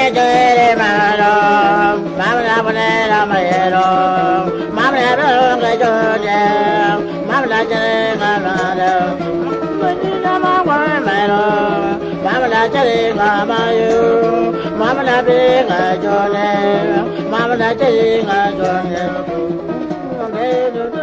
jere maro, mamla bonera mayero, mamla bonga jode, mamla jere maro, mamla bonga mayero, mamla jere mamayo, mamla bonga jode, mamla jere jode.